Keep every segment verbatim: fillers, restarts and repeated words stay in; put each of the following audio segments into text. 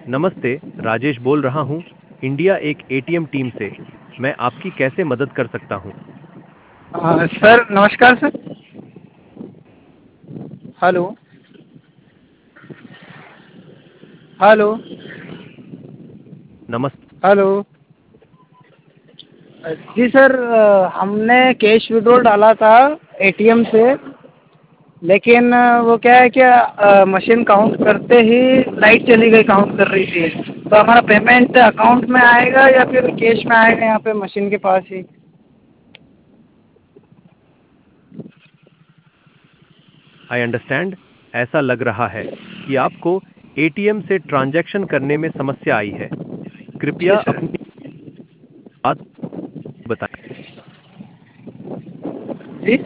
नमस्ते, राजेश बोल रहा हूँ, इंडिया एक एटीएम टीम से। मैं आपकी कैसे मदद कर सकता हूँ? हाँ सर, नमस्कार सर। हेलो। हेलो। नमस्ते। हेलो। जी सर, अ, हमने कैश विड्रॉल डाला था एटीएम से, लेकिन अ, वो क्या है कि अ, मशीन काउंट करते ही लाइट चली गई, काउंट कर रही थी। तो हमारा पेमेंट अकाउंट में आएगा या फिर कैश में आएगा यहाँ पे मशीन के पास ही? I understand. ऐसा लग रहा है कि आपको एटीएम से ट्रांजैक्शन करने में समस्या आई है। जी कृपया सर। अपनी बात बताएं। जी।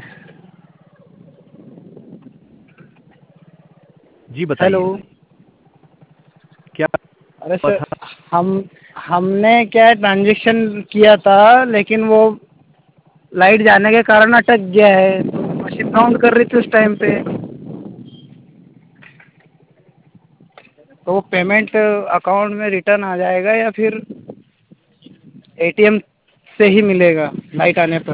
जी हेलो। बताइए, क्या अरे हुआ सर, था? हम हमने क्या ट्रांजेक्शन किया था, लेकिन वो लाइट जाने के कारण अटक गया है। तो मशीन काउंट कर रही थी उस टाइम पे। तो वो पेमेंट अकाउंट में रिटर्न आ जाएगा या फिर एटीएम से ही मिलेगा लाइट आने पर?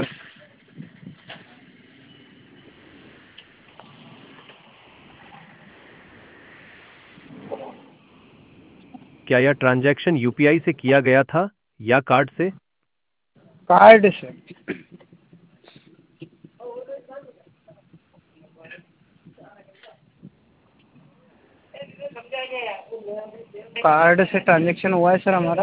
क्या यह ट्रांजैक्शन यूपीआई से किया गया था या कार्ड से? कार्ड से। कार्ड से ट्रांजेक्शन हुआ है सर हमारा।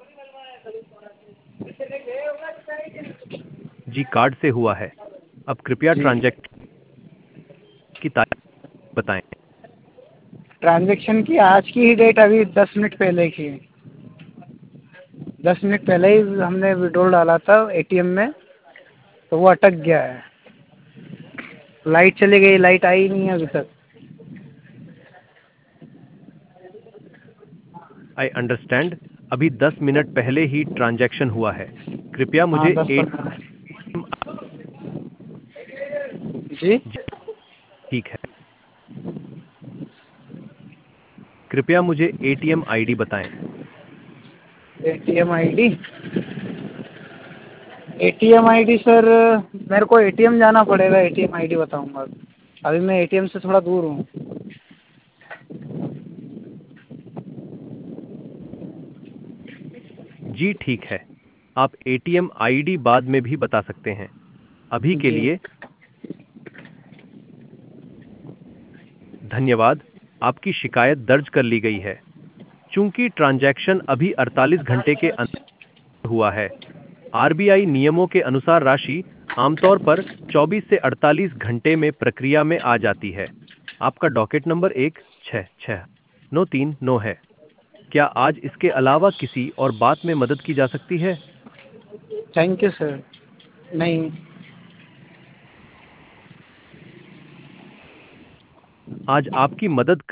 जी, कार्ड से हुआ है। अब कृपया जी। ट्रांजैक्शन की तारीख बताएं। ट्रांजेक्शन की आज की ही डेट अभी दस मिनट पहले की है। दस मिनट पहले ही हमने विड्रॉल डाला था एटीएम में, तो वो अटक गया है। लाइट चली गई, लाइट आई ही नहीं है अभी तक। I understand. अभी दस मिनट पहले ही ट्रांजैक्शन हुआ है। कृपया हाँ, मुझे दस एटीएम। पंद्रह। जी। जी, ठीक है। कृपया मुझे एटीएम आईडी बताएं। ATM ID. ATM ID sir, मेरे को एटीएम जाना पड़ेगा, एटीएम आईडी बताऊंगा। अभी मैं एटीएम से थोड़ा दूर हूँ। जी ठीक है, आप एटीएम आईडी बाद में भी बता सकते हैं। अभी के जी। लिए धन्यवाद। आपकी शिकायत दर्ज कर ली गई है। चूंकि ट्रांजैक्शन अभी अड़तालीस घंटे के अंदर हुआ है, आरबीआई नियमों के अनुसार राशि आमतौर पर चौबीस से अड़तालीस घंटे में प्रक्रिया में आ जाती है। आपका डॉकेट नंबर एक छः छः नौ तीन नौ है। क्या आज इसके अलावा किसी और बात में मदद की जा सकती है? Thank you sir. नहीं। आज आपकी मदद